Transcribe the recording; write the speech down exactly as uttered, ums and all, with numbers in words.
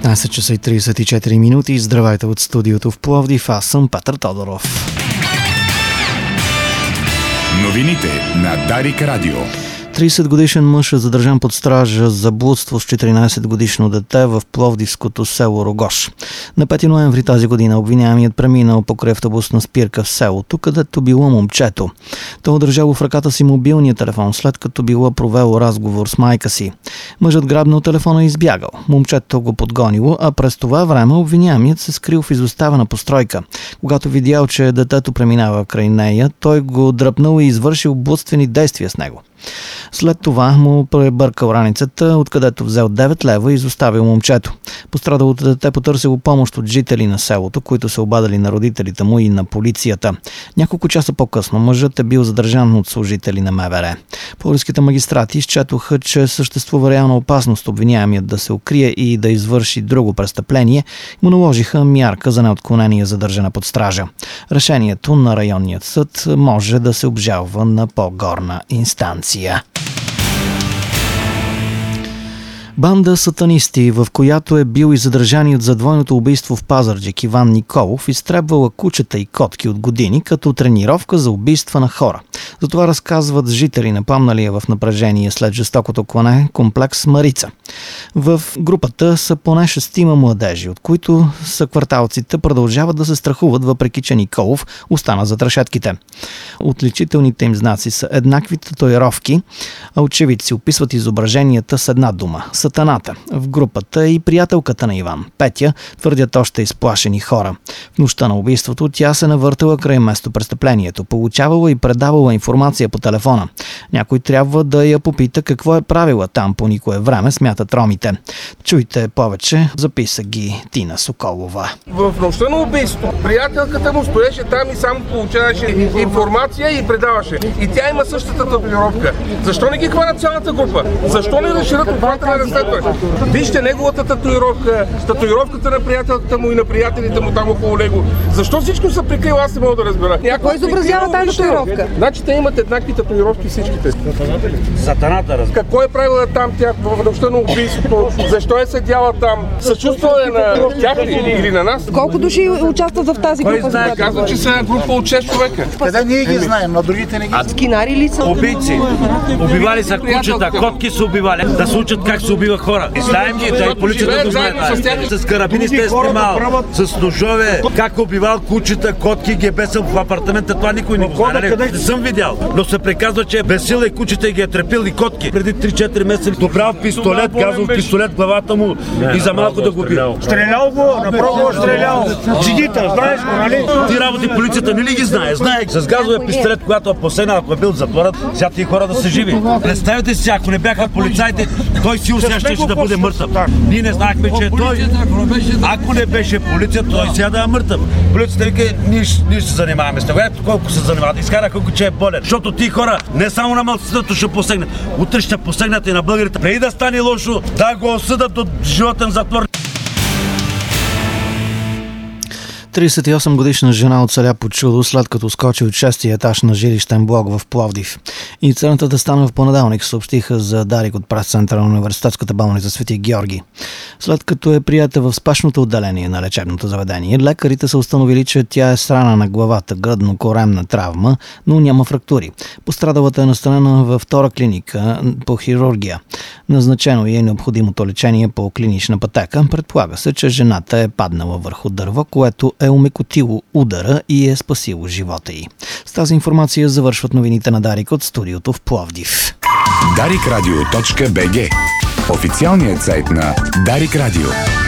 деветнайсет часа и трийсет и четири минути. Здравейте от студиото в Пловдив. Аз съм Петър Тодоров. Новините на Дарик Радио. трийсет годишен мъж е задържан под стража за блудство с четиринайсет годишно дете в пловдивското село Рогош. На пети ноември тази година обвиняемият преминал покрай автобусна спирка в селото, където било момчето. Той държало в ръката си мобилния телефон, след като било провело разговор с майка си. Мъжът грабнал телефона и избягал. Момчето го подгонило, а през това време обвиняемият се скрил в изоставена постройка. Когато видял, че детето преминава край нея, той го дръпнал и извършил блудствени действия с него. След това му пребъркал раницата, откъдето взел девет лева и изоставил момчето. Пострадалото дете потърсило помощ от жители на селото, които се обадили на родителите му и на полицията. Няколко часа по-късно мъжът е бил задържан от служители на МВР. Пловдивските магистрати изчетоха, че съществува реална опасност обвиняемият да се укрие и да извърши друго престъпление, и му наложиха мярка за неотклонение задържане под стража. Решението на районният съд може да се обжалва на по-горна инстанция. Банда сатанисти, в която е бил и задържаният за двойното убийство в Пазарджик Иван Николов, изтребвала кучета и котки от години като тренировка за убийства на хора. За това разказват жители на Памналия в напрежение след жестокото клане комплекс Марица. В групата са поне шестима младежи, от които съкварталците продължават да се страхуват, въпреки че Николов остана зад решетките. Отличителните им знаци са еднакви татуировки, а очевидци описват изображенията с една дума – Сатаната. В групата и приятелката на Иван, Петя, твърдят още изплашени хора. В нощта на убийството тя се навъртала край место престъплението, получавала и предавала информация по телефона. Някой трябва да я попита какво е правила там по никое време, смятат ромите. Чуйте повече, записа ги Тина Соколова. В нощта на убийството приятелката му стоеше там и само получаваше информация и предаваше. И тя има същата татуировка. Защо не ги хванат цялата група? Защо не разширят обхвата на разследване? Вижте неговата татуировка, татуировката на приятелката му и на приятелите му там около него. Защо всичко са прикрили? Аз не мога да разбера. Кой изобразява тази татуировка? Значи те имат еднакви татуировки всичките. Сатаната, разбира. Какво е правила там тя в нощта на убийството? Защо е седяла там? Съчувствала е на тях ли или на нас? Колко души участват в тази група? Кой знае? Казва, че са група от шест човека. Къде ние ги знаем, но другите не ги знаем. Скинари ли са? Убийци. Убивали са кучета, котки са убивали. Да се учат как се убива хора. И знаем ги, да и полицията го знае. С карабини сте снимал, с ножове, как убивал кучета, котки, ги е бесил в апартамента. Това никой не го знае. Не съм видял, но се приказва, че е бесил и кучета и ги е трепил и котки. Преди три-четири месеца добрал пистолет, газов пистолет в главата му и за малко да го бил. Стрелял го, направо го стрелял. Жидита, знаеш го, нали? Ти работи полицията не ли ги знае? Знае. С газовия пистолет, когато е последна, ако е бил в затвора, сега тия хора да са живи. Представете си, ако не бяха полицаите, той сигурно сега ще да бъде мъртъв. Ние не знаехме, че е той. Ако не беше полиция, той сега да е мъртъв. Полицията вика, ние ще се занимаваме с него. Ето колко се занимават. Изкара колко че е болен. Защото ти хора не само на малцинството ще посегнат. Утре ще посегнат и на българите. Преди да стане лошо, да го осъдат до животен затвор. трийсет и осем годишна жена оцеля по чудо, след като скочи от шестия етаж на жилищен блок в Пловдив. Инцидентът стана в понеделник, съобщиха за Дарик от прес-центъра на университетската болница Свети Георги. След като е приета в спешното отделение на лечебното заведение, лекарите са установили, че тя е с рана на главата, гръдно-коремна травма, но няма фрактури. Пострадалата е настанена във втора клиника по хирургия. Назначено е необходимото лечение по клинична пътека. Предполага се, че жената е паднала върху дърво, което е омекотило удара и е спасило живота й. С тази информация завършват новините на Дарик от студиото в Пловдив. дарик радио точка би джи. Официалният сайт на Дарик Радио.